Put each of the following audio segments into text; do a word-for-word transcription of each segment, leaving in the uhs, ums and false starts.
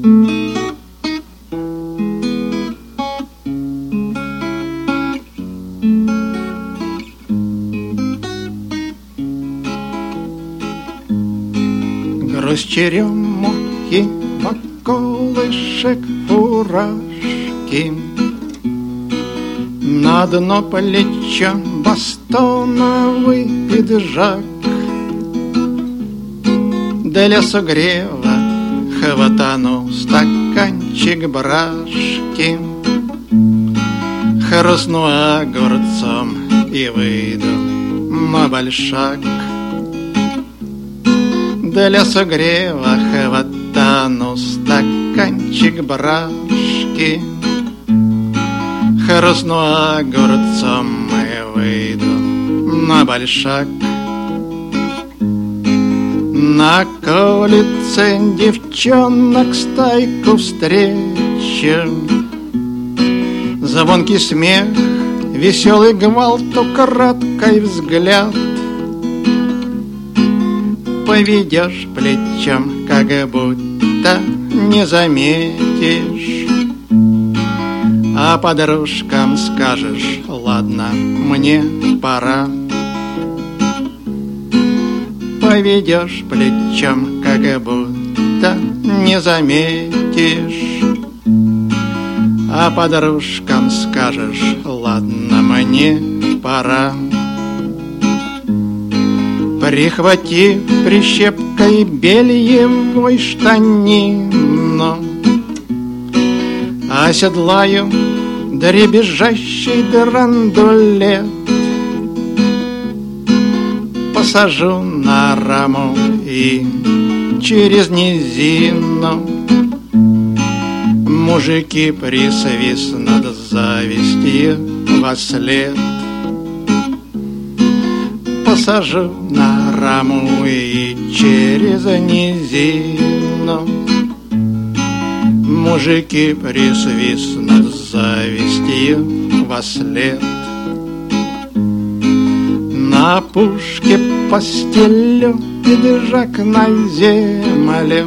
Грусть черемухи, околышек, фуражки, на дно плеча бастоновый пиджак. Для согрева хватану стаканчик брашки, хрустну огурцом и выйду на большак. Для согрева хватану стаканчик брашки, хрустну огурцом и выйду на большак. На улице девчонок стайку встречу, звонкий смех, веселый гвалт, украдкой взгляд. Поведешь плечом, как будто не заметишь, а подружкам скажешь: ладно, мне пора. Поведешь плечом, как будто не заметишь, а подружкам скажешь: ладно, мне пора. Прихвати прищепкой бельевой штанину, оседлаю дребезжащий драндулет, посажу на раму и через низину мужики присвистнут завистью вослед. Посажу на раму и через низину мужики присвистнут завистью вослед. На пушке постелю пиджак на землю,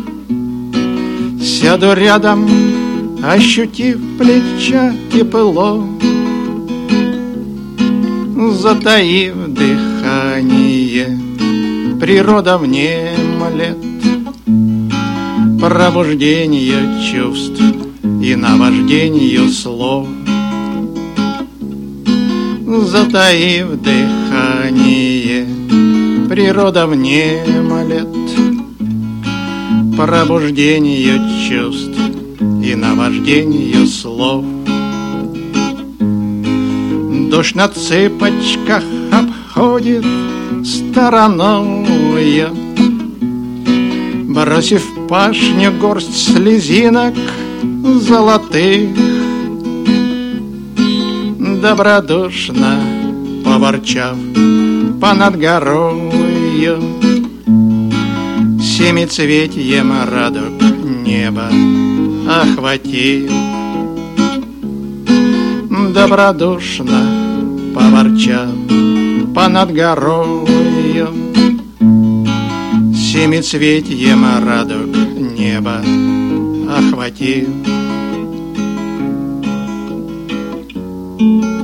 сяду рядом, ощутив плеча тепло, затаив дыхание, природа внемлет пробуждение чувств и наваждению слов. Затаив дыхание, природа внемлет пробуждению чувств и наваждению слов. Дождь на цыпочках обходит стороною, бросив в пашню горсть слезинок золотых. Добродушно поворчав понад горою, семицветием радуг небо охватив. Добродушно поворчав понад горою, семицветием радуг небо охватив.